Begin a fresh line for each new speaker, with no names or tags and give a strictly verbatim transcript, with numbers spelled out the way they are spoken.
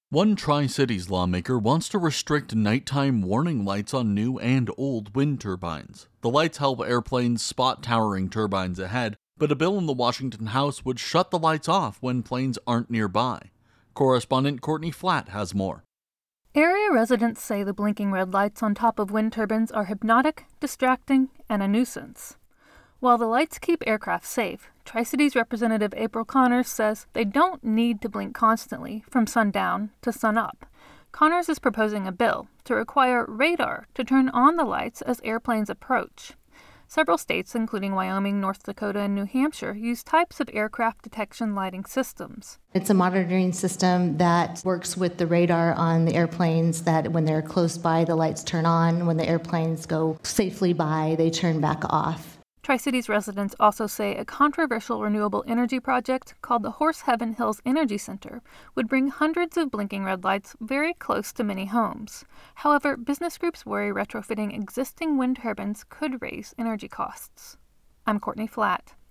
One Tri-Cities lawmaker wants to restrict nighttime warning lights on new and old wind turbines. The lights help airplanes spot towering turbines ahead, but a bill in the Washington House would shut the lights off when planes aren't nearby. Correspondent Courtney Flatt has more.
Area residents say the blinking red lights on top of wind turbines are hypnotic, distracting, and a nuisance. While the lights keep aircraft safe, Tri-Cities Representative April Connors says they don't need to blink constantly from sundown to sunup. Connors is proposing a bill to require radar to turn on the lights as airplanes approach. Several states, including Wyoming, North Dakota, and New Hampshire, use types of aircraft detection lighting systems.
It's a monitoring system that works with the radar on the airplanes that when they're close by, the lights turn on. When the airplanes go safely by, they turn back off.
Tri-Cities residents also say a controversial renewable energy project called the Horse Heaven Hills Energy Center would bring hundreds of blinking red lights very close to many homes. However, business groups worry retrofitting existing wind turbines could raise energy costs. I'm Courtney Flatt.